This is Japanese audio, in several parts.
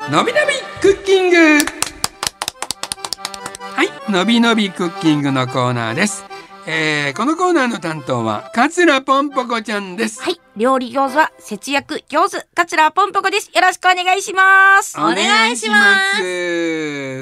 のびのびクッキング。はい、のびのびクッキングのコーナーです。このコーナーの担当は桂ぽんぽこちゃんです。 はい、料理上手は節約上手、桂ぽんぽこです。よろしくお願いします。 お願いします。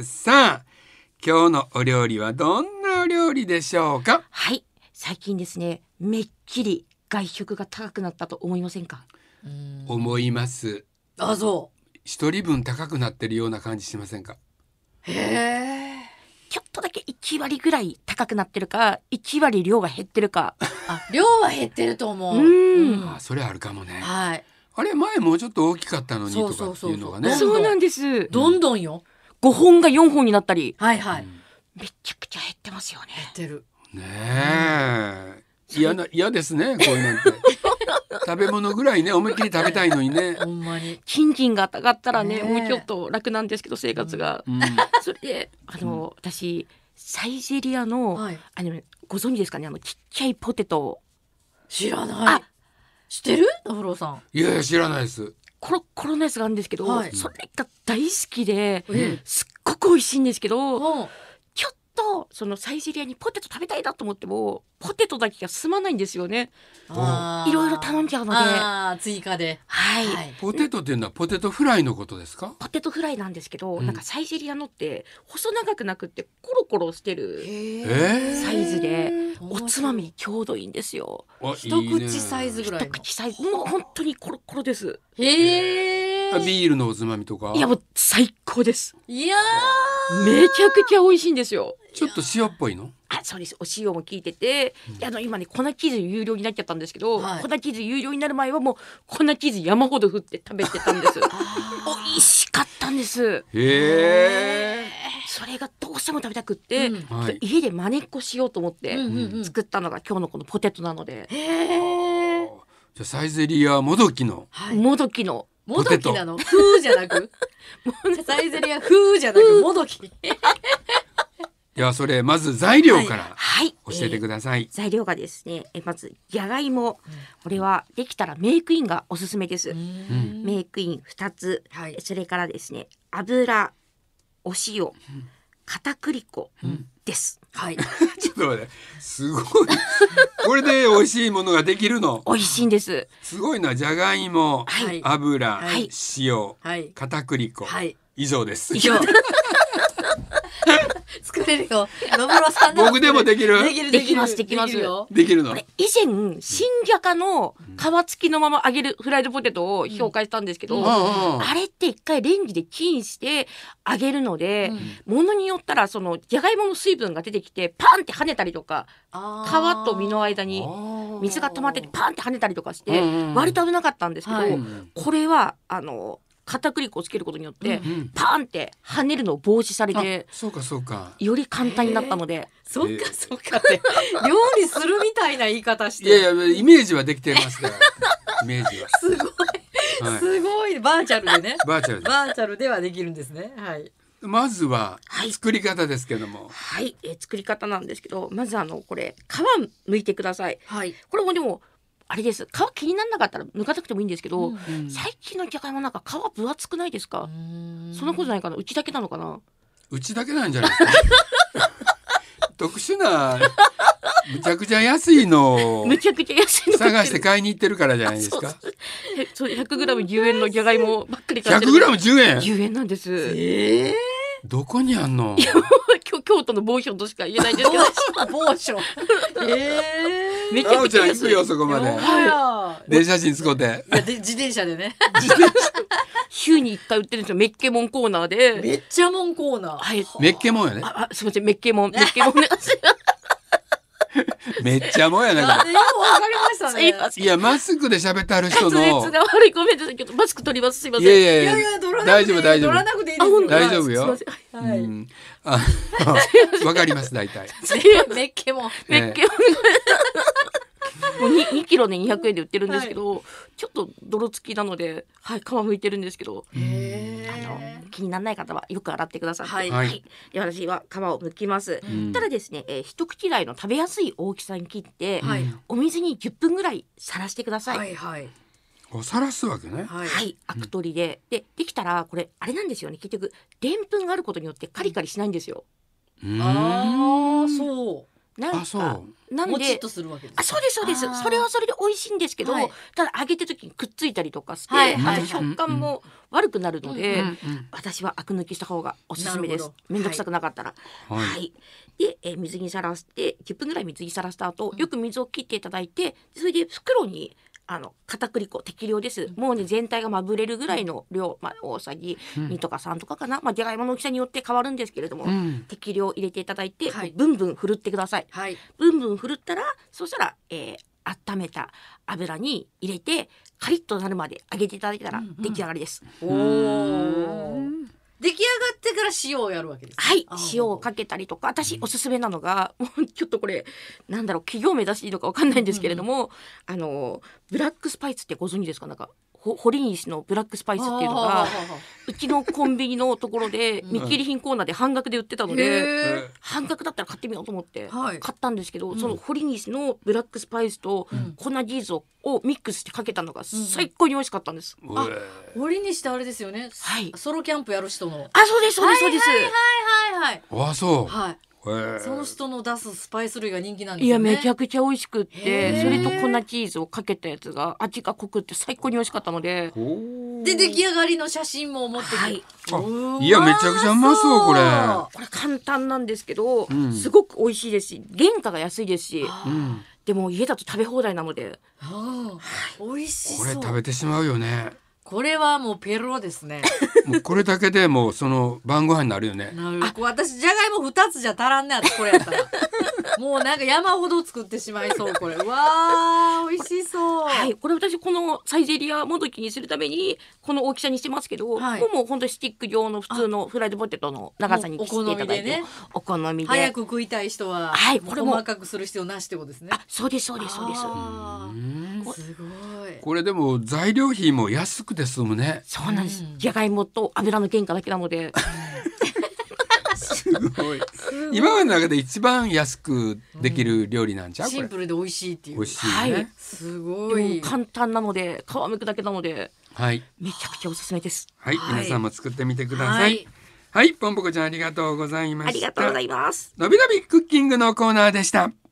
さあ、今日のお料理はどんなお料理でしょうか？ はい、最近ですね、めっきり外食が高くなったと思いませんか？ 思います。 あ、そう。 一人分高くなってるような感じしませんか？ へえ。 ちょっとだけ1割ぐらい高くなってるか、1割量が減ってるか。 あ、量は減ってると思う。 あ、それあるかもね。 はい。 あれ前もうちょっと大きかったのにとかっていうのがね。 そうなんです。 どんどんよ。 5本が4本になったり、 はいはい。 めちゃくちゃ減ってますよね。 減ってる。 ねえ、嫌ですね、こういうなんて。食べ物ぐらいね、思いっきり食べたいのにね。 ほんまに。 賃金が上がったらね、 ねえもうちょっと楽なんですけど、生活が。それで私サイゼリアの、 はい。 ご存知ですかね、ちっちゃいポテト、 知らない。知ってる？ダフローさん。 いやいや、知らないです。 コロコロのやつがあるんですけど、 はいそれが大好きで、 うんすっごく美味しいんですけど、 うん。 ちょっとそのサイゼリアにポテト食べたいなと思ってもポテトだけが済まないんですよね。 あーいろいろ頼んじゃうので、 あー、追加で。 はい、 はい。 ポテトっていうのはポテトフライのことですか？ ポテトフライなんですけど、 うんなんかサイゼリアのって細長くなくってコロコロしてるサイズで、おつまみにちょうどいいんですよ。 あ、 一いいね。 口サイズぐらい一の。 口サイズ、もう本当にコロコロです。 へえ。 ビールのおつまみとか。 いやもう最高です。 いやめちゃくちゃ美味しいんですよ。 ちょっと塩っぽいの？ あ、そうです。お塩も効いてて、今ね粉チーズ有料になっちゃったんですけど、 はい粉チーズ有料になる前はもう粉チーズ山ほど振って食べてたんです美味しかったんです。 へえ。 それがどうしても食べたくって、 うんはい。 家で真似っこしようと思ってうんうんうん。 作ったのが今日のこのポテトなので、 へえ。 じゃあサイゼリアもどきの。 はい。 もどきのもどきなの？風じゃなく？サイゼリア風じゃなくもどき。 いや、それまず材料からはい、 教えてください。 材料がですね、まずじゃがいも、これはできたらメークインがおすすめです。 んメークイン2つ、 はい。 それからですね、油、お塩、片栗粉です。 はい。 ちょっと待って、すごい。これで美味しいものができるの。 美味しいんです。 すごいな。じゃがいも、 はい。 油、 はい塩、 はい。 片栗粉、 はい。 以上です。 以上。作れるよ。野村さんなら僕でもできる？ できますできますよ。 できるのこ？れ以前新じゃがの皮付きのまま揚げるフライドポテトを紹介したんですけど、あれって一回レンジでチンして揚げるので、ものによったらそのじゃがいもの水分が出てきてパンって跳ねたりとか、皮と実の間に水が止まっててパンって跳ねたりとかして割と危なかったんですけど、 はいこれは片栗粉をつけることによってパンって跳ねるのを防止されて、 そうかそうか。 より簡単になったので、 そっかそっかって料理するみたいな言い方して。 いやいや、イメージはできてますから。イメージは。 すごい、 はいすごいバーチャルでね。 バーチャルで。 バーチャルではできるんですね。はい。 まずははい作り方ですけども。 はい、作り方なんですけど、まずこれ皮剥いてください。 はい。 これもでもあれです。皮気にならなかったら剥かなくてもいいんですけど、 うん最近のじゃがいもなんか皮分厚くないですか？そんなことないかな。うちだけなのかな。 うちだけなんじゃないですか。特殊な、むちゃくちゃ安いのをめちゃくちゃ安いの探して買いに行ってるからじゃないですか。 そう 100g10 円のじゃがいもばっかり買ってる。 100g10 円。 10円なんです。 どこにあんの？ 京都の某所としか言えないんですけど、 某所。 めちゃあおちゃん行くちゃ安い。 くよそこまで。 は電車賃使って。 い。自転車でね。 週に1回売ってるんですよ。メッケモンコーナーで。 めっちゃもんコーナー。 はい。 めっけもんやね。 すみません、メッケモンね。 めっちゃもんやな。 よくわかりましたね。 すいません。 いや、マスクで喋ってある人滑の。 舌が悪い。ごめんなさい。ちょっとマスク取ります。すいません。 いやいやいやいやいや、取らな大くていい。 丈夫大丈夫。 取らなくていいですよ。 大丈夫よ。 すいません。 はい。 うんあわかります大体。 めっけもん。 メッケモン。もう 2キロで200円で売ってるんですけど、ちょっと泥付きなので、はい、皮むいてるんですけど、気にならない方はよく洗ってください。 はいはいで私は皮を剥きます。 んただですね、一口大の食べやすい大きさに切って、 はい。 お水に10分ぐらいさらしてください。 はいはい。 さらすわけね。 はい、アク取りで、できたらこれあれなんですよね。結局でんぷんがあることによってカリカリしないんですよ。 ああ、そう。 なんそうかなんもちっでとするわけです。 あ、そうですそうです。それはそれで美味しいんですけど、 はいただ揚げてる時にくっついたりとかして、 はいはいあと食感も悪くなるので、 うんうん私はアク抜きした方がおすすめですなるほど。 めんどくさくなかったら。 はいはい。で、水にさらして10分ぐらい水にさらした後、よく水を切っていただいて、それで袋に片栗粉適量です。もうね全体がまぶれるぐらいの量、大さじ2とか3とかかな。じゃがいもの大きさによって変わるんですけれども、 うん適量入れていただいて、 はいブンブン振るってください。 はい。 ブンブン振るったら、そしたら、温めた油に入れてカリッとなるまで揚げていただいたら出来上がりです。 おお。出来上がってから塩をやるわけです。 はいあ、 塩をかけたりとか、私おすすめなのが、もうちょっとこれなんだろう、企業名出していいのかわかんないんですけれども、ブラックスパイスってご存知ですか？なんか堀西のブラックスパイスっていうのがうちのコンビニのところで見切り品コーナーで半額で売ってたので、 へ半額だったら買ってみようと思ってはい買ったんですけど、その堀西のブラックスパイスと粉チーズをミックスしてかけたのが最高に美味しかったんです。 あ、堀にしてあれですよね。 はいソロキャンプやる人の。 あ、そうですそうですそうです。 はいはいはいあ、そう。 はい。はい。その人の出すスパイス類が人気なんですいやよね。 めちゃくちゃ美味しくっへーて、それと粉チーズをかけたやつが味が濃くって最高に美味しかったので、 で出来上がりの写真も持ってくる。 はいあ、いやめちゃくちゃうまそうこれ。 これ簡単なんですけど、 んすごく美味しいですし原価が安いですし、 うん、 でも家だと食べ放題なので、 美味しそう。 これ食べてしまうよね。 これはもうペロですね。 もうこれだけでもうその晩ご飯になるよね。 なるほど。私じゃがいも2つじゃ足らんね私これやったら。もうなんか山ほど作ってしまいそうこれ。うわー美味しそう。 はい、これ私このサイゼリアもどきにするためにこの大きさにしてますけど、 はいもう本当にスティック状の普通のフライドポテトの長さに切っていただいて、お好みで、 早く食いたい人は、 はいこれも細かくする必要なしってことですね。 あ、そうですそうですそうです。 あーすごい。 これでも材料費も安くて済むね。 そうなんです。じゃがいもと油の原価だけなので。 すごい。今までの中で一番安くできる料理なんちゃう？ シンプルで美味しいっていう。 美味しいね。 はいすごい。 簡単なので皮むくだけなのではい。 めちゃくちゃおすすめです。 はい、 はい皆さんも作ってみてくださ。 はいい。 はい、ぽんぽこちゃんありがとうございました。 ありがとうございます。 のびのびクッキングのコーナーでした。